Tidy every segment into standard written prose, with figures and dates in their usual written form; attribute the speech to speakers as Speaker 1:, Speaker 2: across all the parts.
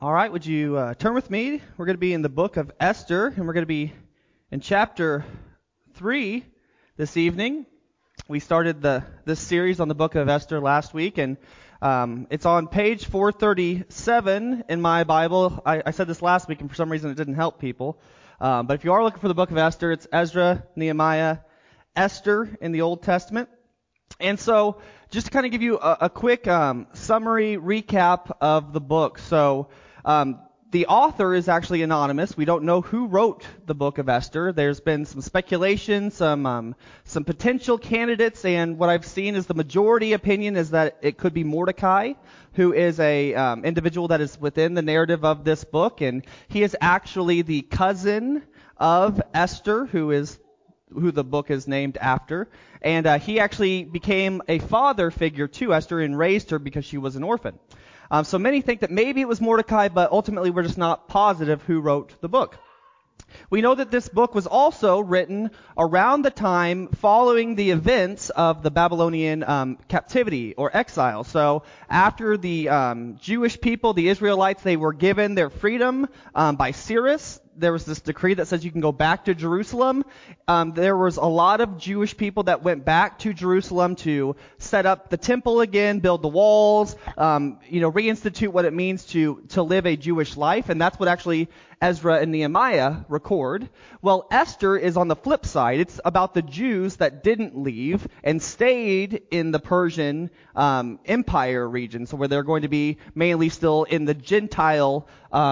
Speaker 1: All right, would you turn with me? We're going to be in the book of Esther, and we're going to be in chapter 3 this evening. We started this series on the book of Esther last week, and it's on page 437 in my Bible. I said this last week, and for some reason it didn't help people. But if you are looking for the book of Esther, it's Ezra, Nehemiah, Esther in the Old Testament. And so, just to kind of give you a quick summary recap of the book. So, the author is actually anonymous. We don't know who wrote the book of Esther. There's been some speculation, some potential candidates, and what I've seen is the majority opinion is that it could be Mordecai, who is a individual that is within the narrative of this book, and he is actually the cousin of Esther, who the book is named after. And he actually became a father figure to Esther and raised her because she was an orphan. So many think that maybe it was Mordecai, but ultimately we're just not positive who wrote the book. We know that this book was also written around the time following the events of the Babylonian captivity or exile. So after the Jewish people, the Israelites, they were given their freedom by Cyrus. There was this decree that says you can go back to Jerusalem. There was a lot of Jewish people that went back to Jerusalem to set up the temple again, build the walls, reinstitute what it means to live a Jewish life. And that's what actually Ezra and Nehemiah record. Well, Esther is on the flip side. It's about the Jews that didn't leave and stayed in the Persian Empire region, so where they're going to be mainly still in the Gentile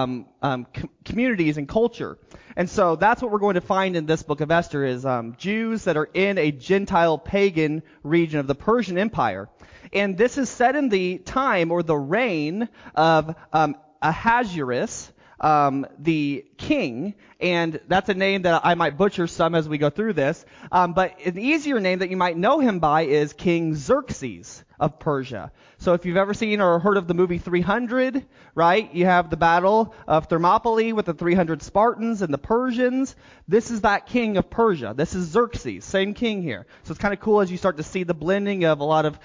Speaker 1: communities and culture. And so that's what we're going to find in this book of Esther is Jews that are in a Gentile pagan region of the Persian Empire. And this is set in the time or the reign of Ahasuerus, the king, and that's a name that I might butcher some as we go through this, but an easier name that you might know him by is King Xerxes of Persia. So if you've ever seen or heard of the movie 300, right, you have the battle of Thermopylae with the 300 Spartans and the Persians. This is that king of Persia. This is Xerxes, same king here. So it's kind of cool as you start to see the blending of a lot of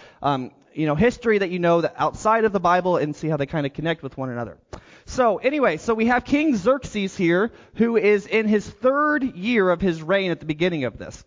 Speaker 1: history that you know that outside of the Bible and see how they kind of connect with one another. So anyway, so we have King Xerxes here, who is in his third year of his reign at the beginning of this.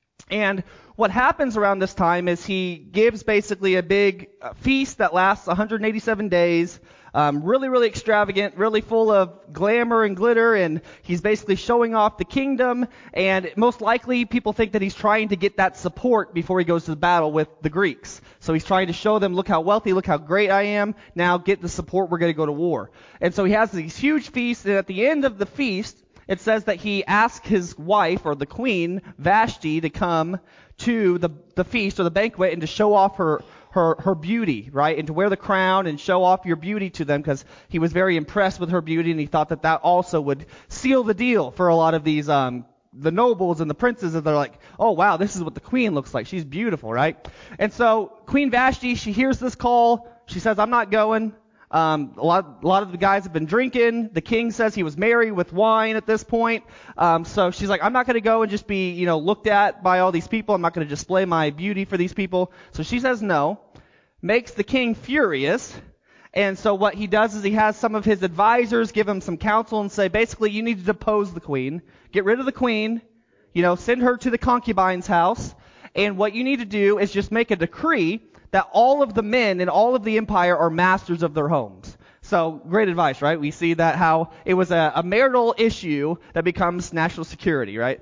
Speaker 1: And what happens around this time is he gives basically a big feast that lasts 187 days, really, really extravagant, really full of glamour and glitter, and he's basically showing off the kingdom, and most likely people think that he's trying to get that support before he goes to the battle with the Greeks. So he's trying to show them, look how wealthy, look how great I am, now get the support, we're going to go to war. And so he has these huge feasts, and at the end of the feast, it says that he asked his wife, or the queen, Vashti, to come to the feast or the banquet and to show off her beauty, right? And to wear the crown and show off your beauty to them, because he was very impressed with her beauty, and he thought that also would seal the deal for a lot of these the nobles and the princes, and they're like, oh wow, this is what the queen looks like. She's beautiful, right? And so Queen Vashti, she hears this call. She says, I'm not going. A lot of the guys have been drinking. The king says he was merry with wine at this point. So she's like, I'm not going to go and just be, looked at by all these people. I'm not going to display my beauty for these people. So she says no, makes the king furious. And so what he does is he has some of his advisors give him some counsel and say, basically, you need to depose the queen, get rid of the queen, send her to the concubine's house. And what you need to do is just make a decree that all of the men in all of the empire are masters of their homes. So, great advice, right? We see that how it was a marital issue that becomes national security, right?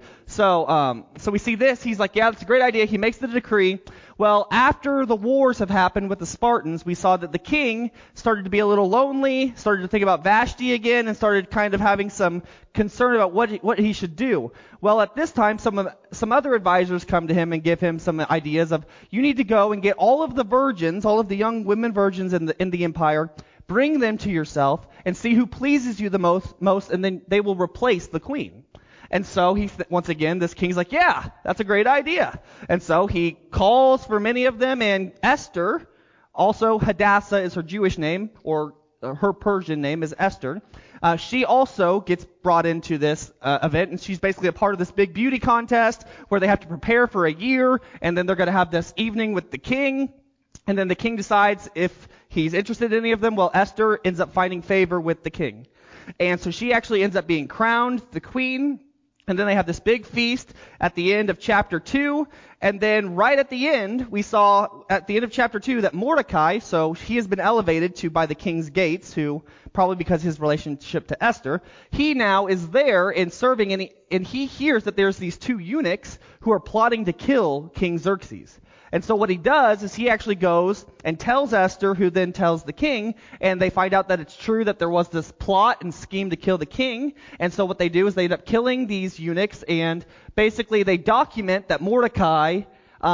Speaker 1: So we see this. He's like, yeah, that's a great idea. He makes the decree. Well, after the wars have happened with the Spartans, we saw that the king started to be a little lonely, started to think about Vashti again, and started kind of having some concern about what he should do. Well, at this time, some other advisors come to him and give him some ideas of, you need to go and get all of the virgins, all of the young women virgins in the empire, bring them to yourself and see who pleases you the most, and then they will replace the queen. And so once again, this king's like, yeah, that's a great idea. And so he calls for many of them, and Esther, also Hadassah is her Jewish name, or her Persian name is Esther. She also gets brought into this event, and she's basically a part of this big beauty contest where they have to prepare for a year, and then they're going to have this evening with the king. And then the king decides if he's interested in any of them. Well, Esther ends up finding favor with the king. And so she actually ends up being crowned the queen. And then they have this big feast at the end of chapter 2. And then right at the end, we saw at the end of chapter 2 that Mordecai, so he has been elevated to by the king's gates, who, probably because of his relationship to Esther, he now is there and serving, and he hears that there's these two eunuchs who are plotting to kill King Xerxes. And so what he does is he actually goes and tells Esther, who then tells the king, and they find out that it's true that there was this plot and scheme to kill the king. And so what they do is they end up killing these eunuchs, and basically they document that Mordecai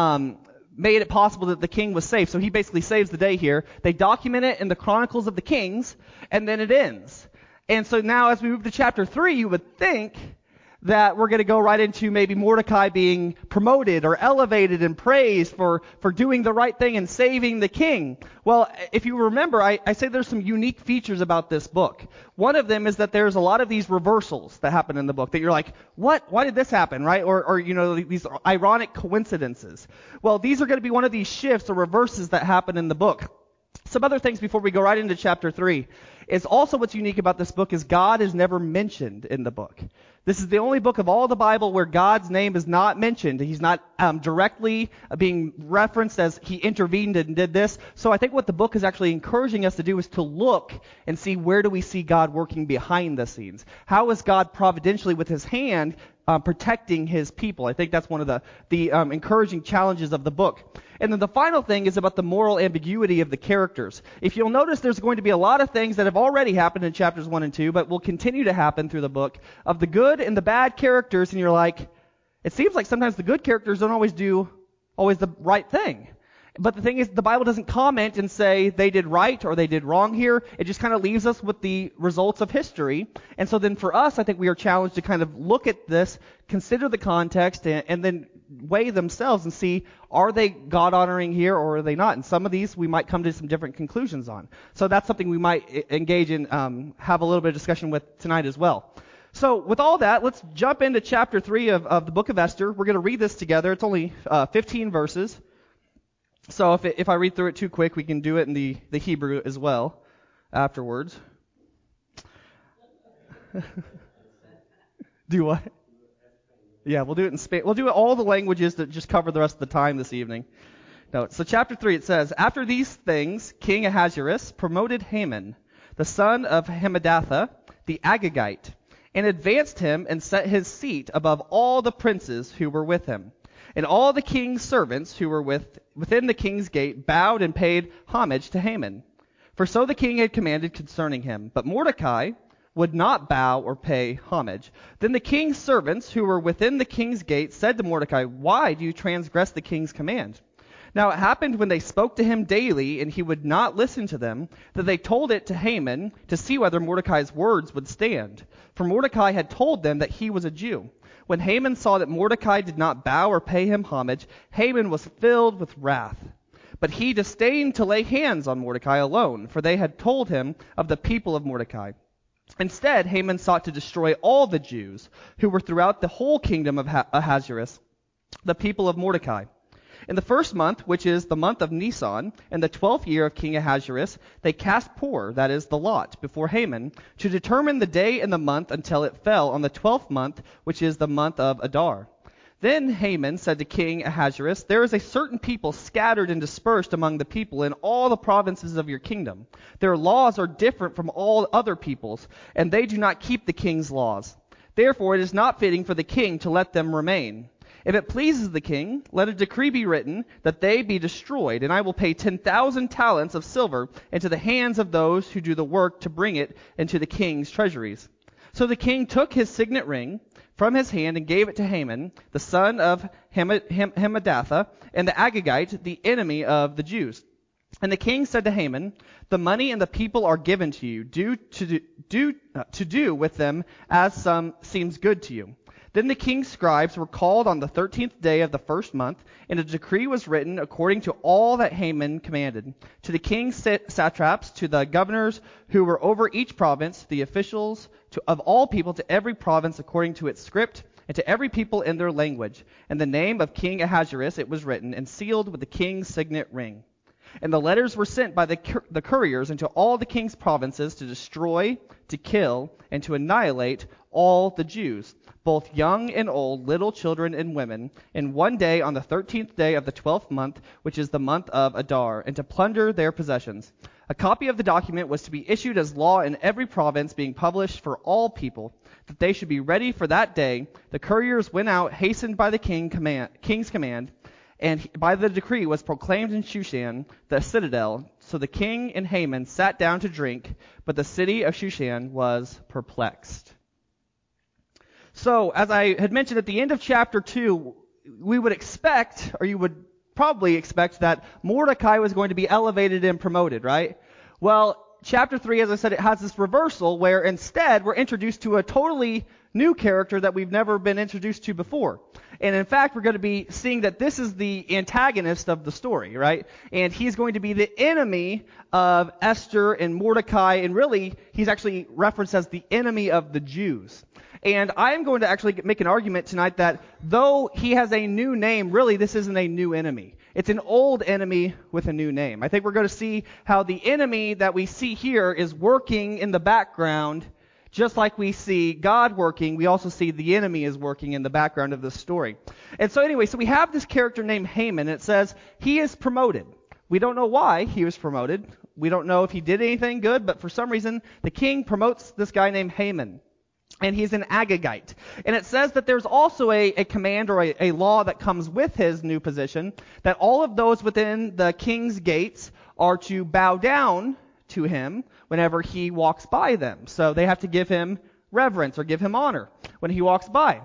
Speaker 1: made it possible that the king was safe. So he basically saves the day here. They document it in the Chronicles of the Kings, and then it ends. And so now as we move to chapter 3, you would think that we're going to go right into maybe Mordecai being promoted or elevated and praised for doing the right thing and saving the king. Well, if you remember, I say there's some unique features about this book. One of them is that there's a lot of these reversals that happen in the book that you're like, what? Why did this happen, right? Or these ironic coincidences. Well, these are going to be one of these shifts or reverses that happen in the book. Some other things before we go right into chapter 3 is also what's unique about this book is God is never mentioned in the book. This is the only book of all the Bible where God's name is not mentioned. He's not directly being referenced as he intervened and did this. So I think what the book is actually encouraging us to do is to look and see where do we see God working behind the scenes. How is God providentially with his hand protecting his people? I think that's one of the encouraging challenges of the book. And then the final thing is about the moral ambiguity of the characters. If you'll notice, there's going to be a lot of things that have already happened in chapters 1 and 2, but will continue to happen through the book of the good and the bad characters, and you're like, it seems like sometimes the good characters don't always do the right thing. But the thing is, the Bible doesn't comment and say they did right or they did wrong here. It just kind of leaves us with the results of history. And so then for us, I think we are challenged to kind of look at this, consider the context, and then weigh themselves and see, are they God-honoring here or are they not? And some of these we might come to some different conclusions on. So that's something we might engage in, have a little bit of discussion with tonight as well. So with all that, let's jump into chapter 3 of the book of Esther. We're going to read this together. It's only 15 verses. So if I read through it too quick, we can do it in the Hebrew as well afterwards. Do what? Yeah, we'll do it in Spanish. We'll do it all the languages that just cover the rest of the time this evening. No, so chapter 3, it says, After these things, King Ahasuerus promoted Haman, the son of Hammedatha, the Agagite, and advanced him and set his seat above all the princes who were with him. And all the king's servants who were within the king's gate bowed and paid homage to Haman. For so the king had commanded concerning him. But Mordecai would not bow or pay homage. Then the king's servants who were within the king's gate said to Mordecai, Why do you transgress the king's command? Now it happened when they spoke to him daily, and he would not listen to them, that they told it to Haman to see whether Mordecai's words would stand. For Mordecai had told them that he was a Jew. When Haman saw that Mordecai did not bow or pay him homage, Haman was filled with wrath. But he disdained to lay hands on Mordecai alone, for they had told him of the people of Mordecai. Instead, Haman sought to destroy all the Jews who were throughout the whole kingdom of Ahasuerus, the people of Mordecai. In the first month, which is the month of Nisan, in the 12th year of King Ahasuerus, they cast Pur, that is, the lot, before Haman, to determine the day and the month until it fell on the 12th month, which is the month of Adar. Then Haman said to King Ahasuerus, There is a certain people scattered and dispersed among the people in all the provinces of your kingdom. Their laws are different from all other peoples, and they do not keep the king's laws. Therefore it is not fitting for the king to let them remain. If it pleases the king, let a decree be written that they be destroyed, and I will pay 10,000 talents of silver into the hands of those who do the work to bring it into the king's treasuries. So the king took his signet ring from his hand and gave it to Haman, the son of Hammedatha, and the Agagite, the enemy of the Jews. And the king said to Haman, The money and the people are given to you. To do with them as seems good to you. Then the king's scribes were called on the 13th day of the first month, and a decree was written according to all that Haman commanded. To the king's satraps, to the governors who were over each province, the officials of all people, to every province according to its script, and to every people in their language. And the name of King Ahasuerus it was written, and sealed with the king's signet ring. And the letters were sent by the couriers into all the king's provinces to destroy, to kill, and to annihilate all the Jews, both young and old, little children and women, in one day on the 13th day of the 12th month, which is the month of Adar, and to plunder their possessions. A copy of the document was to be issued as law in every province, being published for all people, that they should be ready for that day. The couriers went out, hastened by the king's command, and by the decree was proclaimed in Shushan, the citadel. So the king and Haman sat down to drink, but the city of Shushan was perplexed. So, as I had mentioned at the end of chapter 2, we would expect, or you would probably expect, that Mordecai was going to be elevated and promoted, right? Well, chapter 3, as I said, it has this reversal where instead we're introduced to a totally new character that we've never been introduced to before. And in fact, we're going to be seeing that this is the antagonist of the story, right? And he's going to be the enemy of Esther and Mordecai, and really, he's actually referenced as the enemy of the Jews. And I am going to actually make an argument tonight that though he has a new name, really this isn't a new enemy. It's an old enemy with a new name. I think we're going to see how the enemy that we see here is working in the background. Just like we see God working, we also see the enemy is working in the background of this story. And so anyway, so we have this character named Haman, and it says he is promoted. We don't know why he was promoted. We don't know if he did anything good, but for some reason, the king promotes this guy named Haman. And he's an Agagite. And it says that there's also a command or a law that comes with his new position, that all of those within the king's gates are to bow down to him whenever he walks by them. So they have to give him reverence or give him honor when he walks by.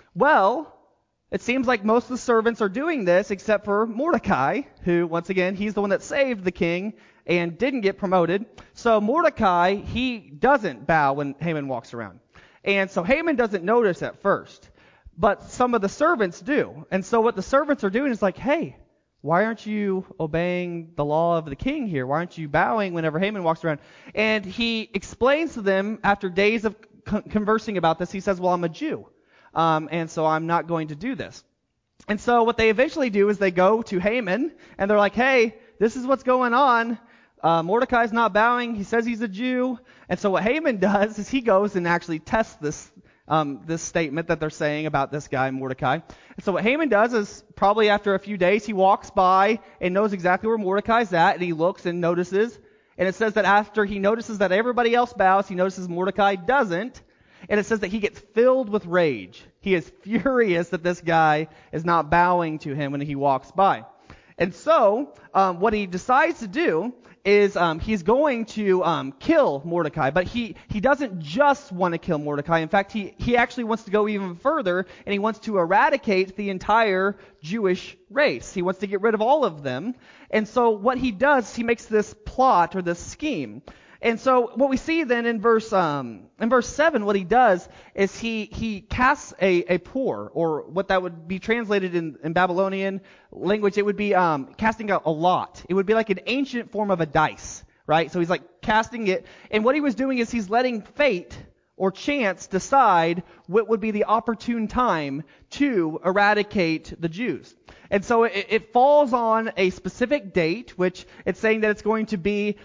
Speaker 1: Well, it seems like most of the servants are doing this except for Mordecai, who, once again, he's the one that saved the king and didn't get promoted. So Mordecai, he doesn't bow when Haman walks around. And so Haman doesn't notice at first, but some of the servants do. And so what the servants are doing is like, hey, why aren't you obeying the law of the king here? Why aren't you bowing whenever Haman walks around? And he explains to them after days of conversing about this, he says, well, I'm a Jew, and so I'm not going to do this. And so what they eventually do is they go to Haman, and they're like, hey, this is what's going on. Mordecai's not bowing. He says he's a Jew. And so what Haman does is he goes and actually tests this statement that they're saying about this guy, Mordecai. And so what Haman does is probably after a few days, he walks by and knows exactly where Mordecai's at, and he looks and notices. And it says that after he notices that everybody else bows, he notices Mordecai doesn't. And it says that he gets filled with rage. He is furious that this guy is not bowing to him when he walks by. And so what he decides to do is he's going to kill Mordecai. But he doesn't just want to kill Mordecai. In fact, he actually wants to go even further, and he wants to eradicate the entire Jewish race. He wants to get rid of all of them. And so what he does, he makes this plot or this scheme. And so what we see then in verse 7, what he does is he casts a pour, or what that would be translated in Babylonian language, it would be casting a lot. It would be like an ancient form of a dice, right? So he's like casting it, and what he was doing is he's letting fate or chance decide what would be the opportune time to eradicate the Jews. And so it falls on a specific date, which it's saying that it's going to be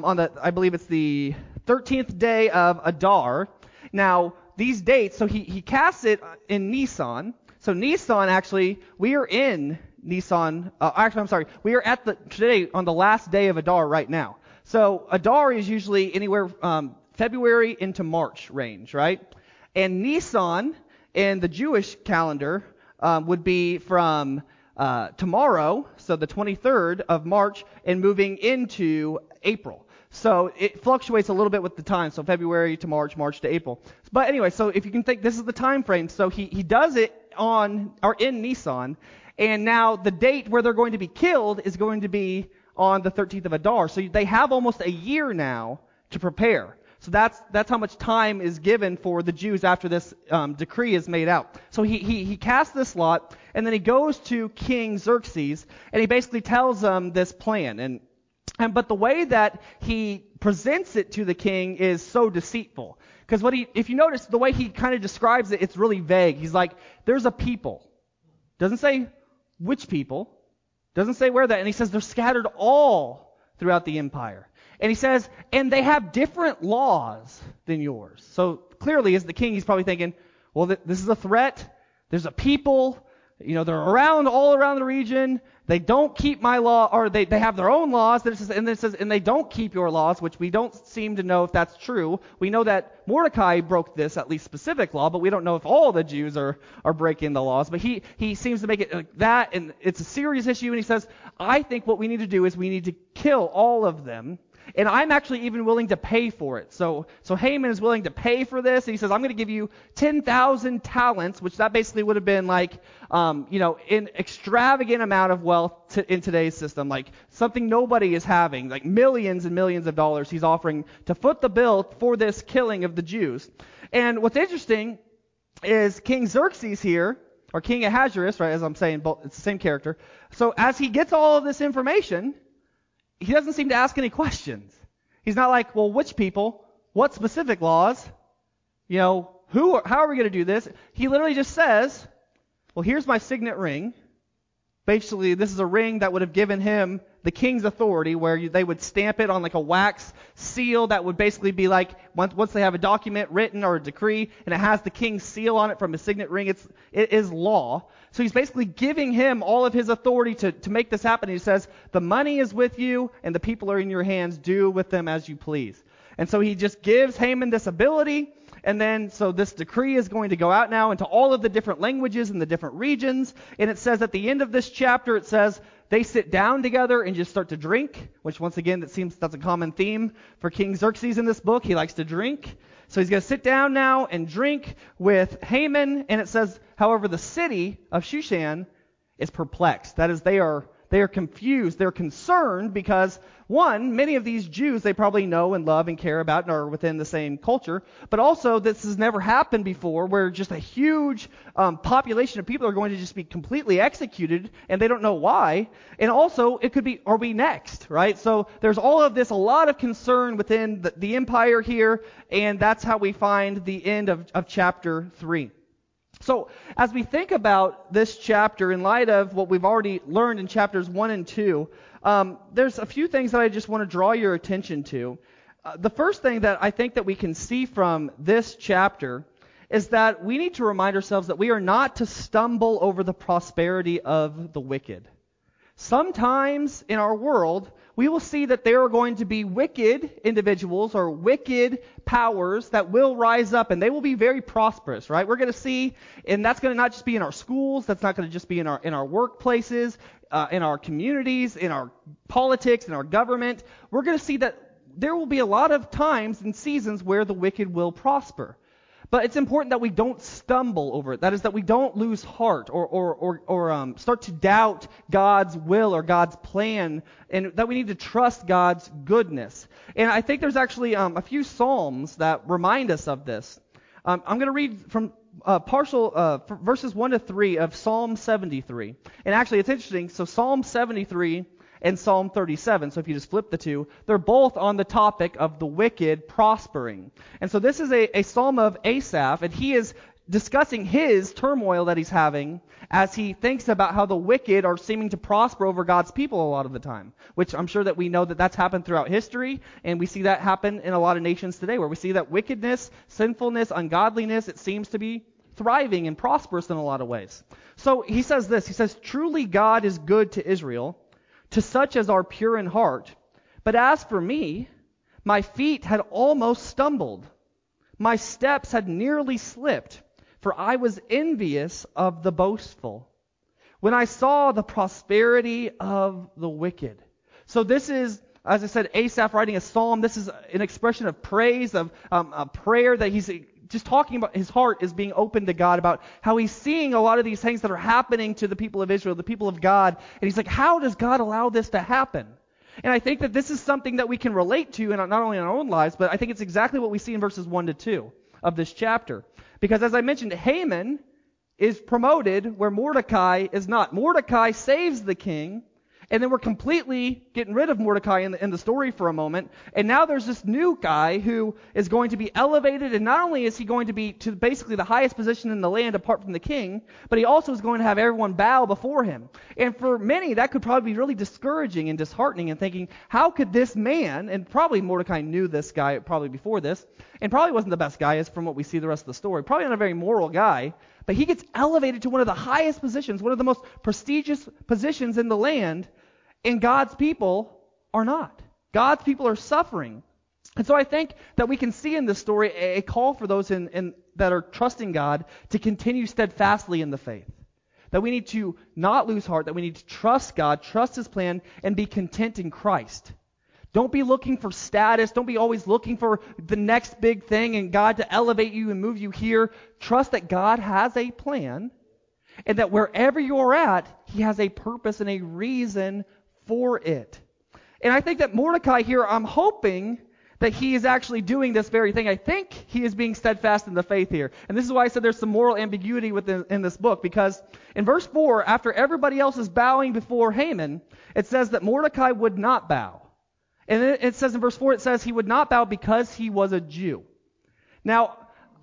Speaker 1: I believe it's the 13th day of Adar. Now, these dates, so he casts it in Nisan. So Nisan, actually, we are in Nisan. We are today on the last day of Adar right now. So Adar is usually anywhere February into March range, right? And Nisan in the Jewish calendar would be from tomorrow, so the 23rd of March, and moving into April. So it fluctuates a little bit with the time, so February to March, March to April. But anyway, so if you can think, this is the time frame. So he does it in Nisan, and now the date where they're going to be killed is going to be on the 13th of Adar. So they have almost a year now to prepare. So that's how much time is given for the Jews after this decree is made out. So he casts this lot, and then he goes to King Xerxes, and he basically tells him this plan. But the way that he presents it to the king is so deceitful. Because if you notice, the way he kind of describes it, it's really vague. He's like, there's a people. Doesn't say which people. Doesn't say where that. And he says they're scattered all throughout the empire. And he says, and they have different laws than yours. So clearly, as the king, he's probably thinking, well, this is a threat. There's a people, they're all around the region. They don't keep my law, or they have their own laws. And it says, and they don't keep your laws, which we don't seem to know if that's true. We know that Mordecai broke this, at least specific law, but we don't know if all the Jews are breaking the laws. But he seems to make it like that, and it's a serious issue. And he says, I think what we need to do is we need to kill all of them. And I'm actually even willing to pay for it. So Haman is willing to pay for this. And he says, I'm going to give you 10,000 talents, which that basically would have been like, an extravagant amount of wealth in today's system, like something nobody is having, like millions and millions of dollars he's offering to foot the bill for this killing of the Jews. And what's interesting is King Xerxes here, or King Ahasuerus, right, as I'm saying, both, it's the same character. So as he gets all of this information, he doesn't seem to ask any questions. He's not like, well, which people? What specific laws? How are we going to do this? He literally just says, well, here's my signet ring. Basically, this is a ring that would have given him the king's authority, where they would stamp it on like a wax seal that would basically be like, once they have a document written or a decree, and it has the king's seal on it from his signet ring, it is law. So he's basically giving him all of his authority to make this happen. He says, the money is with you, and the people are in your hands. Do with them as you please. And so he just gives Haman this ability. And then, so this decree is going to go out now into all of the different languages in the different regions. And it says at the end of this chapter, it says they sit down together and just start to drink, which once again, that's a common theme for King Xerxes in this book. He likes to drink. So he's going to sit down now and drink with Haman. And it says, however, the city of Shushan is perplexed. That is, they are confused. They're concerned because, one, many of these Jews they probably know and love and care about and are within the same culture. But also, this has never happened before, where just a huge population of people are going to just be completely executed, and they don't know why. And also, it could be, are we next, right? So there's all of this, a lot of concern within the empire here, and that's how we find the end of chapter 3. So as we think about this chapter in light of what we've already learned in chapters 1 and 2, there's a few things that I just want to draw your attention to. The first thing that I think that we can see from this chapter is that we need to remind ourselves that we are not to stumble over the prosperity of the wicked. Sometimes in our world, we will see that there are going to be wicked individuals or wicked powers that will rise up, and they will be very prosperous, right? We're going to see, and that's going to not just be in our schools, that's not going to just be in our workplaces, in our communities, in our politics, in our government. We're going to see that there will be a lot of times and seasons where the wicked will prosper. But it's important that we don't stumble over it. That is, that we don't lose heart or start to doubt God's will or God's plan, and that we need to trust God's goodness. And I think there's actually a few Psalms that remind us of this. I'm going to read from verses 1 to 3 of Psalm 73. And actually, it's interesting. So Psalm 73 and Psalm 37. So if you just flip the two, they're both on the topic of the wicked prospering. And so this is a psalm of Asaph, and he is discussing his turmoil that he's having as he thinks about how the wicked are seeming to prosper over God's people a lot of the time, which I'm sure that we know that that's happened throughout history, and we see that happen in a lot of nations today, where we see that wickedness, sinfulness, ungodliness, it seems to be thriving and prosperous in a lot of ways. So he says this, he says, truly God is good to Israel, to such as are pure in heart. But as for me, my feet had almost stumbled. My steps had nearly slipped, for I was envious of the boastful, when I saw the prosperity of the wicked. So this is, as I said, Asaph writing a psalm. This is an expression of praise, of a prayer that he's just talking about. His heart is being open to God about how he's seeing a lot of these things that are happening to the people of Israel, the people of God. And he's like, how does God allow this to happen? And I think that this is something that we can relate to, and not only in our own lives, but I think it's exactly what we see in verses 1 to 2 of this chapter. Because as I mentioned, Haman is promoted where Mordecai is not. Mordecai saves the king, And then we're completely getting rid of Mordecai in the story for a moment. And now there's this new guy who is going to be elevated. And not only is he going to be to basically the highest position in the land apart from the king, but he also is going to have everyone bow before him. And for many, that could probably be really discouraging and disheartening and thinking, how could this man, and probably Mordecai knew this guy probably before this, and probably wasn't the best guy as from what we see the rest of the story, probably not a very moral guy, but he gets elevated to one of the highest positions, one of the most prestigious positions in the land, and God's people are not. God's people are suffering. And so I think that we can see in this story a call for those that are trusting God to continue steadfastly in the faith. That we need to not lose heart, that we need to trust God, trust His plan, and be content in Christ. Don't be looking for status. Don't be always looking for the next big thing and God to elevate you and move you here. Trust that God has a plan and that wherever you're at, He has a purpose and a reason for it. And I think that Mordecai here, I'm hoping that he is actually doing this very thing. I think he is being steadfast in the faith here. And this is why I said there's some moral ambiguity in this book, because in verse 4, after everybody else is bowing before Haman, it says that Mordecai would not bow. And it says in verse 4, it says he would not bow because he was a Jew. Now,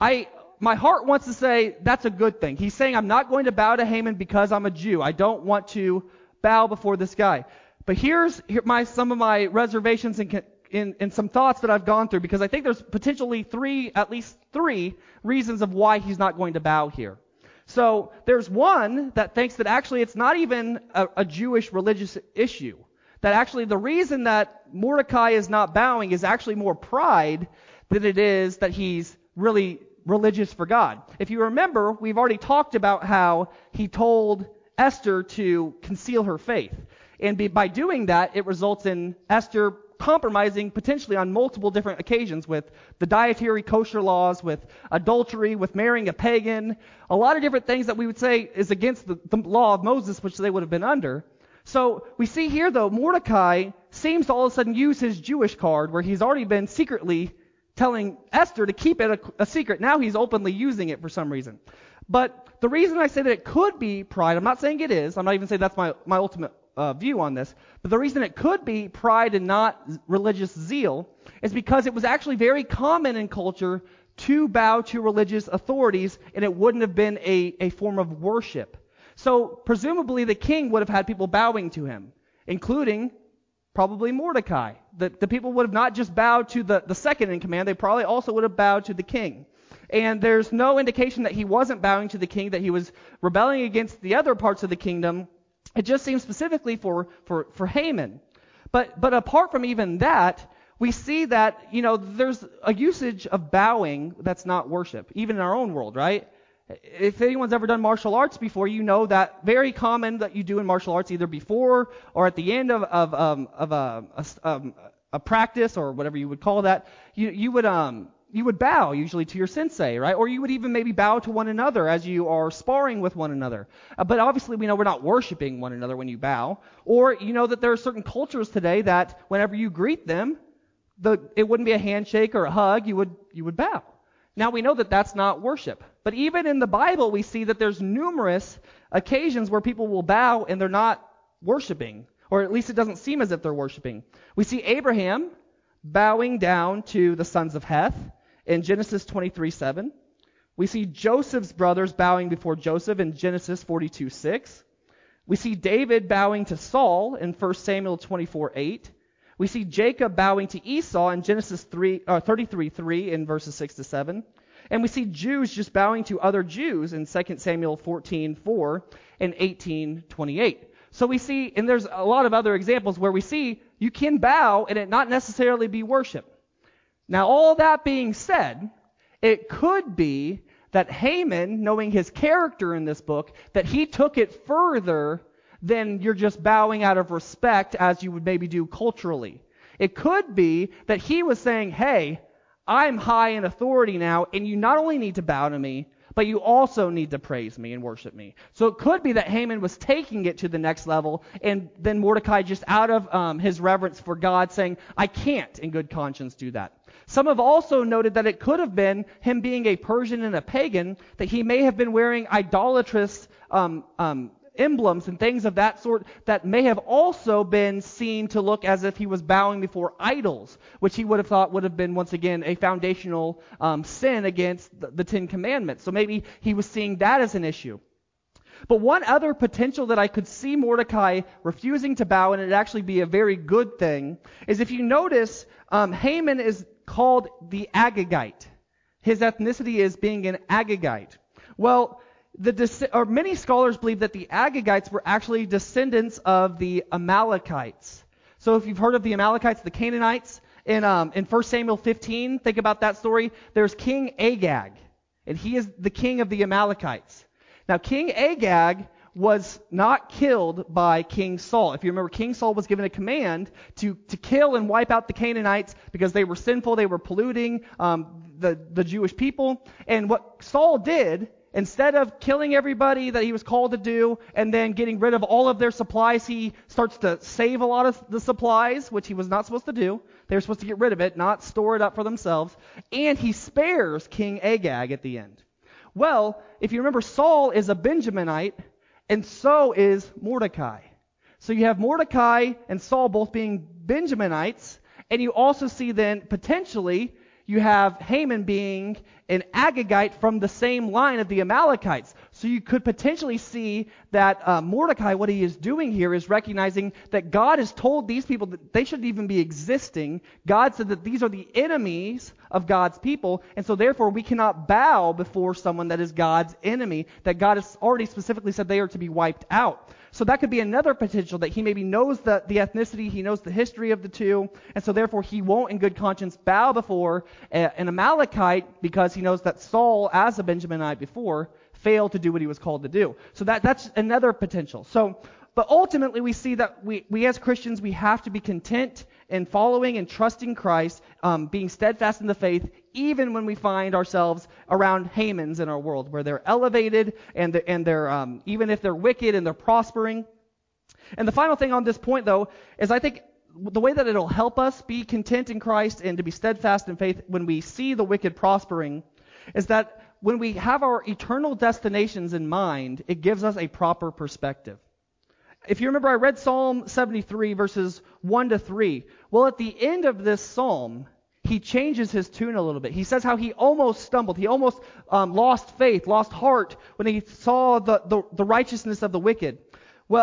Speaker 1: my heart wants to say that's a good thing. He's saying I'm not going to bow to Haman because I'm a Jew. I don't want to bow before this guy. But here's some of my reservations and some thoughts that I've gone through, because I think there's potentially at least three reasons of why he's not going to bow here. So there's one that thinks that actually it's not even a Jewish religious issue. That actually the reason that Mordecai is not bowing is actually more pride than it is that he's really religious for God. If you remember, we've already talked about how he told Esther to conceal her faith. And by doing that, it results in Esther compromising potentially on multiple different occasions with the dietary kosher laws, with adultery, with marrying a pagan, a lot of different things that we would say is against the law of Moses, which they would have been under. So we see here, though, Mordecai seems to all of a sudden use his Jewish card, where he's already been secretly telling Esther to keep it a secret. Now he's openly using it for some reason. But the reason I say that it could be pride, I'm not saying it is, I'm not even saying that's my ultimate view on this, but the reason it could be pride and not religious zeal is because it was actually very common in culture to bow to religious authorities, and it wouldn't have been a form of worship. So presumably the king would have had people bowing to him, including probably Mordecai. The people would have not just bowed to the second in command, they probably also would have bowed to the king. And there's no indication that he wasn't bowing to the king, that he was rebelling against the other parts of the kingdom. It just seems specifically for Haman. But apart from even that, we see that, there's a usage of bowing that's not worship, even in our own world, right? If anyone's ever done martial arts before, you know that very common that you do in martial arts, either before or at the end of a practice or whatever you would call that, you would bow usually to your sensei, right? Or you would even maybe bow to one another as you are sparring with one another. But obviously we know we're not worshiping one another when you bow. Or you know that there are certain cultures today that whenever you greet them, it wouldn't be a handshake or a hug, you would bow. Now we know that that's not worship. But even in the Bible we see that there's numerous occasions where people will bow and they're not worshiping. Or at least it doesn't seem as if they're worshiping. We see Abraham bowing down to the sons of Heth in Genesis 23:7. We see Joseph's brothers bowing before Joseph in Genesis 42:6. We see David bowing to Saul in 1 Samuel 24:8. We see Jacob bowing to Esau in Genesis 33:3 in verses 6-7. And we see Jews just bowing to other Jews in 2 Samuel 14:4 and 18:28. So we see, and there's a lot of other examples where we see you can bow and it not necessarily be worship. Now, all that being said, it could be that Haman, knowing his character in this book, that he took it further than you're just bowing out of respect as you would maybe do culturally. It could be that he was saying, hey, I'm high in authority now, and you not only need to bow to me, but you also need to praise me and worship me. So it could be that Haman was taking it to the next level, and then Mordecai just out of his reverence for God saying, I can't in good conscience do that. Some have also noted that it could have been him being a Persian and a pagan, that he may have been wearing idolatrous emblems and things of that sort that may have also been seen to look as if he was bowing before idols, which he would have thought would have been, once again, a foundational sin against the Ten Commandments. So maybe he was seeing that as an issue. But one other potential that I could see Mordecai refusing to bow, and it'd actually be a very good thing, is if you notice, Haman is called the Agagite. His ethnicity is being an Agagite. Well, many scholars believe that the Agagites were actually descendants of the Amalekites. So if you've heard of the Amalekites, the Canaanites, in 1 Samuel 15, think about that story. There's King Agag, and he is the king of the Amalekites. Now, King Agag was not killed by King Saul. If you remember, King Saul was given a command to kill and wipe out the Canaanites because they were sinful, they were polluting the Jewish people. And what Saul did, instead of killing everybody that he was called to do and then getting rid of all of their supplies, he starts to save a lot of the supplies, which he was not supposed to do. They were supposed to get rid of it, not store it up for themselves. And he spares King Agag at the end. Well, if you remember, Saul is a Benjaminite, and so is Mordecai. So you have Mordecai and Saul both being Benjaminites, and you also see then potentially you have Haman being an Agagite from the same line of the Amalekites. So you could potentially see that Mordecai, what he is doing here is recognizing that God has told these people that they shouldn't even be existing. God said that these are the enemies of God's people, and so therefore we cannot bow before someone that is God's enemy, that God has already specifically said they are to be wiped out. So that could be another potential, that he maybe knows the ethnicity, he knows the history of the two, and so therefore he won't in good conscience bow before an Amalekite because he knows that Saul, as a Benjaminite before, failed to do what he was called to do. So that's another potential. But ultimately we see that we as Christians, we have to be content in following and trusting Christ, being steadfast in the faith, even when we find ourselves around Hamans in our world, where they're elevated and they're even if they're wicked and they're prospering. And the final thing on this point, though, is I think the way that it'll help us be content in Christ and to be steadfast in faith when we see the wicked prospering is that when we have our eternal destinations in mind, it gives us a proper perspective. If you remember, I read Psalm 73, verses 1 to 3. Well, at the end of this psalm, he changes his tune a little bit. He says how he almost stumbled. He almost lost faith, lost heart when he saw the righteousness of the wicked. Well,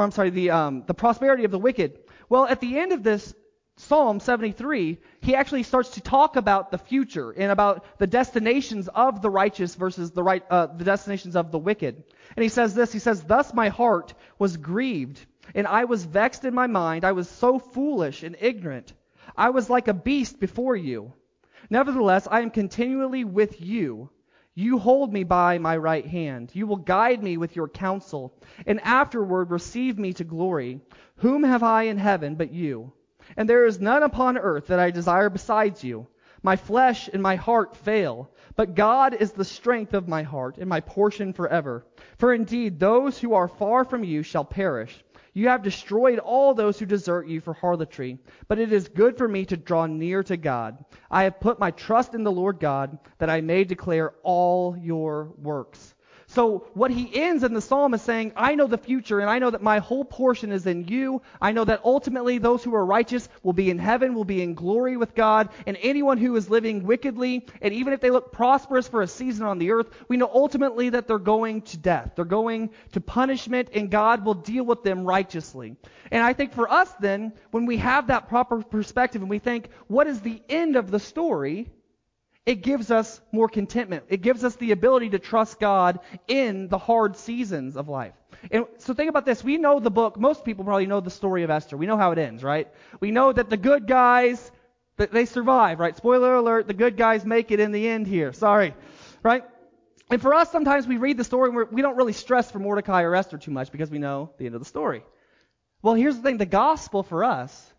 Speaker 1: the prosperity of the wicked. Well, at the end of this Psalm 73, he actually starts to talk about the future and about the destinations of the righteous versus the destinations of the wicked. And he says this, he says, "Thus my heart was grieved, and I was vexed in my mind. I was so foolish and ignorant. I was like a beast before you. Nevertheless, I am continually with you. You hold me by my right hand. You will guide me with your counsel, and afterward receive me to glory. Whom have I in heaven but you? And there is none upon earth that I desire besides you. My flesh and my heart fail, but God is the strength of my heart and my portion forever. For indeed, those who are far from you shall perish. You have destroyed all those who desert you for harlotry. But it is good for me to draw near to God. I have put my trust in the Lord God, that I may declare all your works." So what he ends in the psalm is saying, I know the future, and I know that my whole portion is in you. I know that ultimately those who are righteous will be in heaven, will be in glory with God, and anyone who is living wickedly, and even if they look prosperous for a season on the earth, we know ultimately that they're going to death. They're going to punishment, and God will deal with them righteously. And I think for us then, when we have that proper perspective and we think, what is the end of the story? It gives us more contentment. It gives us the ability to trust God in the hard seasons of life. And so think about this. We know the book. Most people probably know the story of Esther. We know how it ends, right? We know that the good guys, that they survive, right? Spoiler alert, the good guys make it in the end here. Sorry, right? And for us, sometimes we read the story and we don't really stress for Mordecai or Esther too much because we know the end of the story. Well, here's the thing. The gospel for us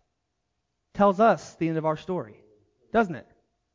Speaker 1: tells us the end of our story, doesn't it?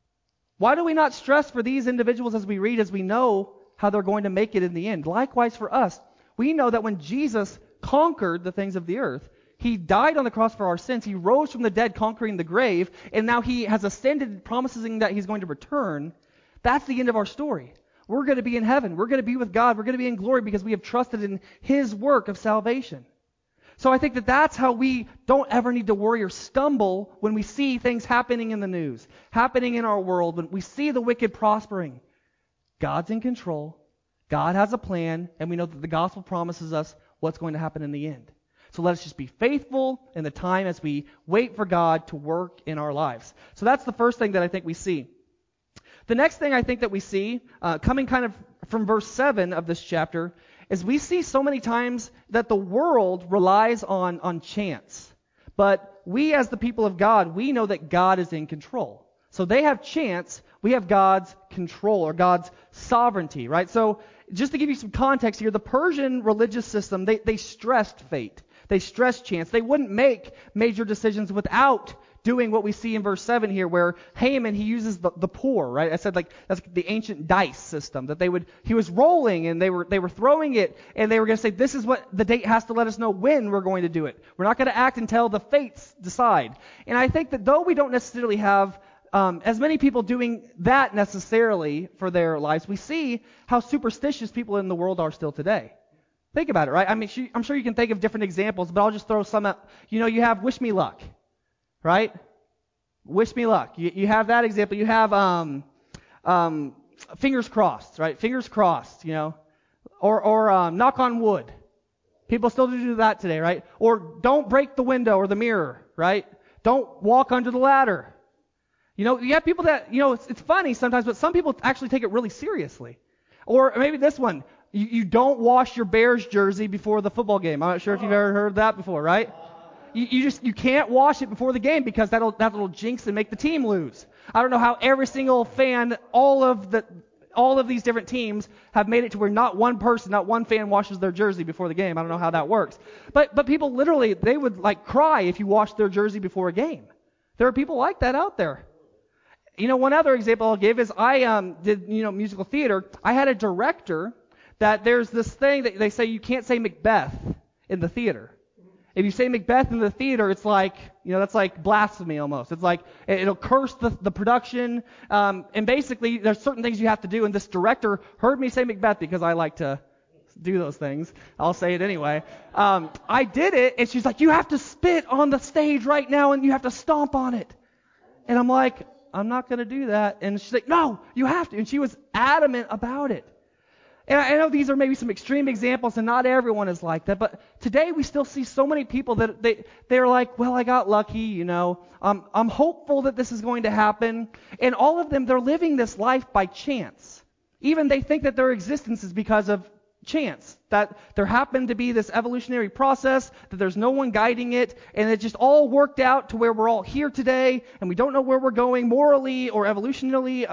Speaker 1: Why do we not stress for these individuals as we read, as we know how they're going to make it in the end? Likewise for us, we know that when Jesus conquered the things of the earth, he died on the cross for our sins, he rose from the dead conquering the grave, and now he has ascended promising that he's going to return. That's the end of our story. We're going to be in heaven. We're going to be with God. We're going to be in glory because we have trusted in His work of salvation. So I think that that's how we don't ever need to worry or stumble when we see things happening in the news, happening in our world, when we see the wicked prospering. God's in control. God has a plan, and we know that the gospel promises us what's going to happen in the end. So let us just be faithful in the time as we wait for God to work in our lives. So that's the first thing that I think we see. The next thing I think that we see, coming kind of from verse 7 of this chapter, is we see so many times that the world relies on chance. But we as the people of God, we know that God is in control. So they have chance, we have God's control or God's sovereignty, right? So just to give you some context here, the Persian religious system, they stressed fate. They stressed chance. They wouldn't make major decisions without doing what we see in verse 7 here, where Haman, he uses the pour, right? I said, like, that's the ancient dice system that he was rolling and they were throwing it, and they were going to say, this is what the date has to let us know when we're going to do it. We're not going to act until the fates decide. And I think that though we don't necessarily have as many people doing that necessarily for their lives, we see how superstitious people in the world are still today. Think about it, right? I mean, I'm sure you can think of different examples, but I'll just throw some out. You have wish me luck. Right? Wish me luck. You have that example. You have fingers crossed, right? Fingers crossed, or knock on wood. People still do that today, right? Or don't break the window or the mirror, right? Don't walk under the ladder. You have people that, it's funny sometimes, but some people actually take it really seriously. Or maybe this one, you don't wash your Bears jersey before the football game. I'm not sure if you've ever heard that before, right? You can't wash it before the game because that'll jinx and make the team lose. I don't know how every single fan, all of these different teams have made it to where not one fan washes their jersey before the game. I don't know how that works. But people literally, they would cry if you washed their jersey before a game. There are people like that out there. One other example I'll give is I did musical theater. I had a director that there's this thing that they say you can't say Macbeth in the theater. If you say Macbeth in the theater, it's that's like blasphemy almost. It's like it'll curse the production. And basically, there's certain things you have to do. And this director heard me say Macbeth because I like to do those things. I'll say it anyway. I did it, and she's like, you have to spit on the stage right now, and you have to stomp on it. And I'm like, I'm not going to do that. And she's like, no, you have to. And she was adamant about it. And I know these are maybe some extreme examples, and not everyone is like that, but today we still see so many people that they're like, well, I got lucky, I'm hopeful that this is going to happen, and all of them, they're living this life by chance. Even they think that their existence is because of chance, that there happened to be this evolutionary process, that there's no one guiding it, and it just all worked out to where we're all here today, and we don't know where we're going morally or evolutionarily.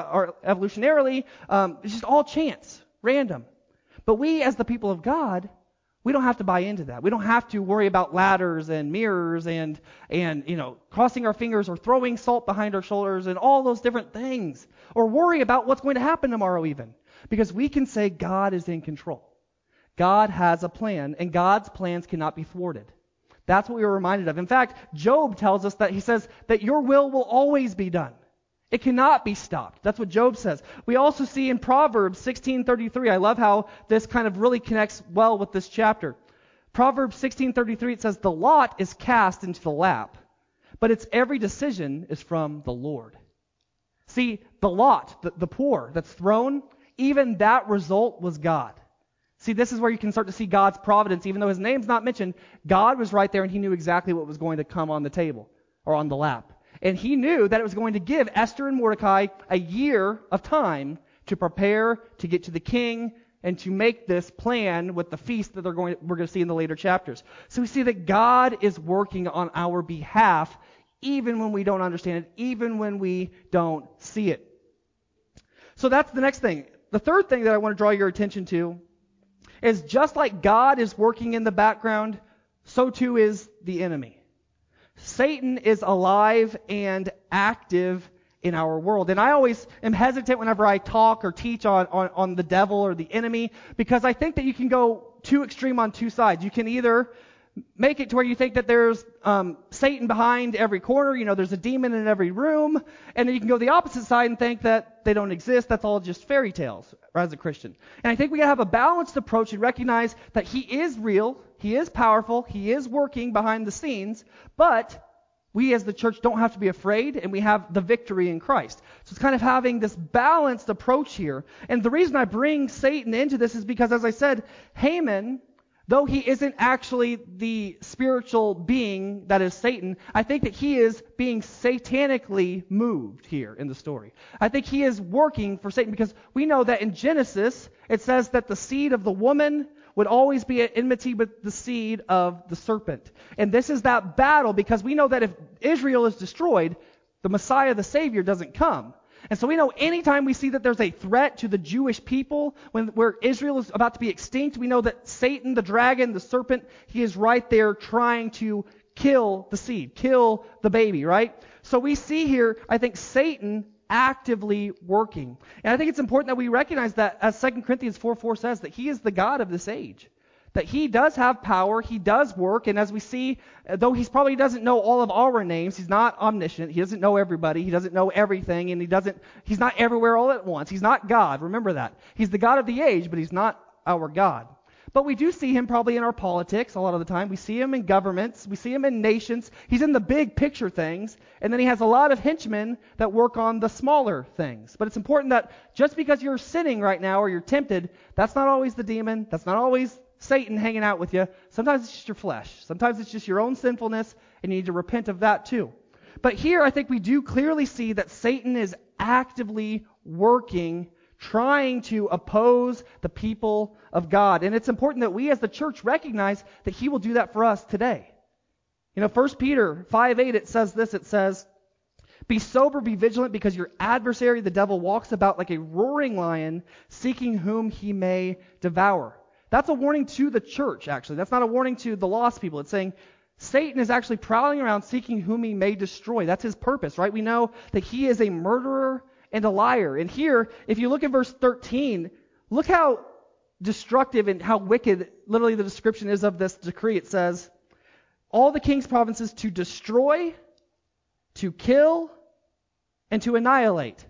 Speaker 1: It's just all chance. Random. But we, as the people of God, we don't have to buy into that. We don't have to worry about ladders and mirrors and crossing our fingers or throwing salt behind our shoulders and all those different things, or worry about what's going to happen tomorrow even, because we can say God is in control. God has a plan, and God's plans cannot be thwarted. That's what we were reminded of. In fact, Job tells us that he says that your will always be done. It cannot be stopped. That's what Job says. We also see in Proverbs 16:33. I love how this kind of really connects well with this chapter. Proverbs 16:33, it says, the lot is cast into the lap, but its every decision is from the Lord. See, the lot, the pour that's thrown, even that result was God. See, this is where you can start to see God's providence. Even though his name's not mentioned, God was right there, and he knew exactly what was going to come on the table or on the lap. And he knew that it was going to give Esther and Mordecai a year of time to prepare, to get to the king, and to make this plan with the feast that we're going to see in the later chapters. So we see that God is working on our behalf, even when we don't understand it, even when we don't see it. So that's the next thing. The third thing that I want to draw your attention to is just like God is working in the background, so too is the enemy. Satan is alive and active in our world. And I always am hesitant whenever I talk or teach on the devil or the enemy, because I think that you can go too extreme on two sides. You can either make it to where you think that there's Satan behind every corner. You know, there's a demon in every room. And then you can go the opposite side and think that they don't exist. That's all just fairy tales as a Christian. And I think we got to have a balanced approach and recognize that he is real, he is powerful, he is working behind the scenes, but we as the church don't have to be afraid, and we have the victory in Christ. So it's kind of having this balanced approach here. And the reason I bring Satan into this is because, as I said, Haman, though he isn't actually the spiritual being that is Satan, I think that he is being satanically moved here in the story. I think he is working for Satan because we know that in Genesis, it says that the seed of the woman would always be at enmity with the seed of the serpent. And this is that battle because we know that if Israel is destroyed, the Messiah, the Savior, doesn't come. And so we know anytime we see that there's a threat to the Jewish people, where Israel is about to be extinct, we know that Satan, the dragon, the serpent, he is right there trying to kill the seed, kill the baby, right? So we see here, I think, Satan actively working. And I think it's important that we recognize that, as 2 Corinthians 4:4 says, that he is the God of this age. That he does have power, he does work, and as we see, though he probably doesn't know all of our names, he's not omniscient, he doesn't know everybody, he doesn't know everything, and he's not everywhere all at once. He's not God, remember that. He's the God of the age, but he's not our God. But we do see him probably in our politics a lot of the time. We see him in governments. We see him in nations. He's in the big picture things. And then he has a lot of henchmen that work on the smaller things. But it's important that just because you're sinning right now or you're tempted, that's not always the demon. That's not always Satan hanging out with you. Sometimes it's just your flesh. Sometimes it's just your own sinfulness, and you need to repent of that too. But here I think we do clearly see that Satan is actively working, trying to oppose the people of God. And it's important that we as the church recognize that he will do that for us today. You know, 1 Peter 5:8, it says this, it says, "Be sober, be vigilant, because your adversary, the devil, walks about like a roaring lion, seeking whom he may devour." That's a warning to the church, actually. That's not a warning to the lost people. It's saying Satan is actually prowling around seeking whom he may destroy. That's his purpose, right? We know that he is a murderer and a liar. And here, if you look at verse 13, look how destructive and how wicked literally the description is of this decree. It says, all the king's provinces to destroy, to kill, and to annihilate.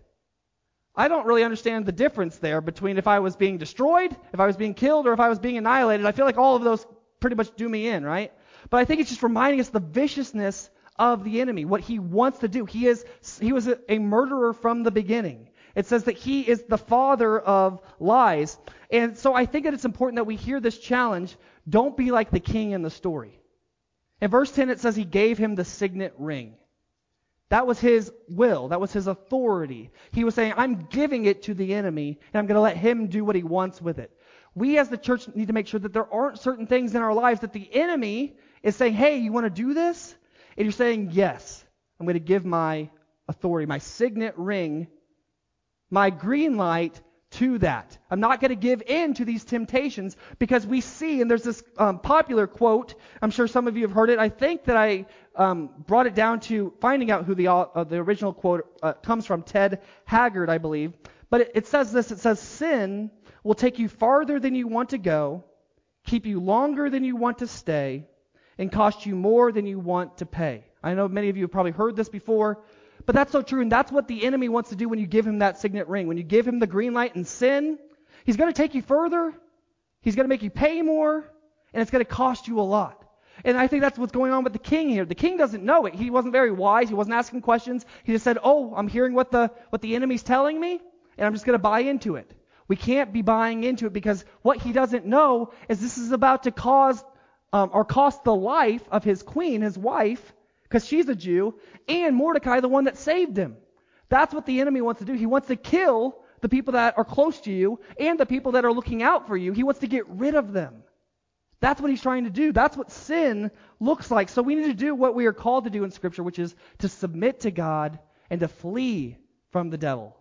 Speaker 1: I don't really understand the difference there between if I was being destroyed, if I was being killed, or if I was being annihilated. I feel like all of those pretty much do me in, right? But I think it's just reminding us the viciousness of the enemy, what he wants to do. He was a murderer from the beginning. It says that he is the father of lies. And so I think that it's important that we hear this challenge. Don't be like the king in the story. In verse 10 it says he gave him the signet ring. That was his will. That was his authority. He was saying, I'm giving it to the enemy, and I'm going to let him do what he wants with it. We as the church need to make sure that there aren't certain things in our lives that the enemy is saying, hey, you want to do this? And you're saying, yes, I'm going to give my authority, my signet ring, my green light to that. I'm not going to give in to these temptations because we see, and there's this popular quote, I'm sure some of you have heard it. I think that I brought it down to finding out who the original quote comes from, Ted Haggard, I believe. But it says this, it says, sin will take you farther than you want to go, keep you longer than you want to stay, and cost you more than you want to pay. I know many of you have probably heard this before, but that's so true, and that's what the enemy wants to do when you give him that signet ring. When you give him the green light in sin, he's going to take you further, he's going to make you pay more, and it's going to cost you a lot. And I think that's what's going on with the king here. The king doesn't know it. He wasn't very wise. He wasn't asking questions. He just said, oh, I'm hearing what the enemy's telling me, and I'm just going to buy into it. We can't be buying into it because what he doesn't know is this is about to cost the life of his queen, his wife, because she's a Jew, and Mordecai, the one that saved him. That's what the enemy wants to do. He wants to kill the people that are close to you and the people that are looking out for you. He wants to get rid of them. That's what he's trying to do. That's what sin looks like. So we need to do what we are called to do in Scripture, which is to submit to God and to flee from the devil.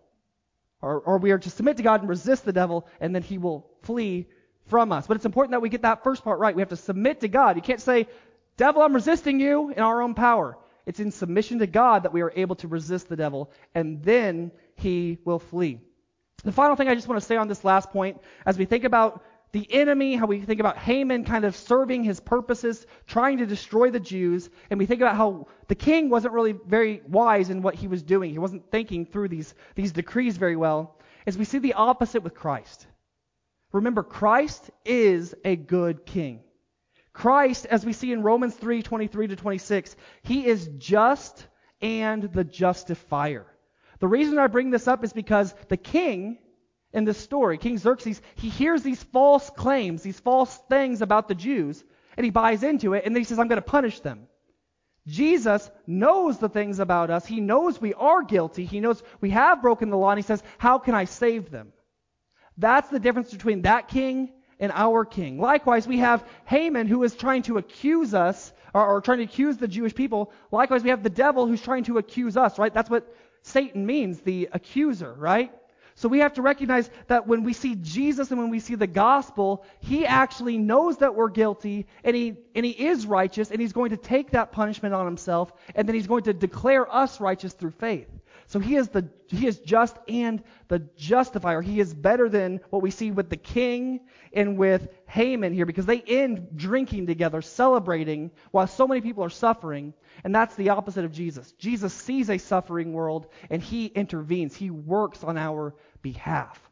Speaker 1: Or we are to submit to God and resist the devil, and then he will flee from us. But it's important that we get that first part right. We have to submit to God. You can't say, devil, I'm resisting you in our own power. It's in submission to God that we are able to resist the devil, and then he will flee. The final thing I just want to say on this last point, as we think about the enemy, how we think about Haman kind of serving his purposes, trying to destroy the Jews, and we think about how the king wasn't really very wise in what he was doing. He wasn't thinking through these decrees very well, as we see the opposite with Christ. Remember, Christ is a good king. Christ, as we see in Romans 3:23-26, he is just and the justifier. The reason I bring this up is because the king in this story, King Xerxes, he hears these false claims, these false things about the Jews, and he buys into it, and then he says, I'm going to punish them. Jesus knows the things about us. He knows we are guilty. He knows we have broken the law, and he says, how can I save them? That's the difference between that king and our king. Likewise, we have Haman, who is trying to accuse us, or trying to accuse the Jewish people. Likewise, we have the devil who's trying to accuse us, right? That's what Satan means, the accuser, right? So we have to recognize that when we see Jesus and when we see the gospel, he actually knows that we're guilty, and he is righteous, and he's going to take that punishment on himself, and then he's going to declare us righteous through faith. So he is just and the justifier. He is better than what we see with the king and with Haman here, because they end drinking together, celebrating, while so many people are suffering. And that's the opposite of Jesus. Jesus sees a suffering world, and he intervenes. He works on our behalf.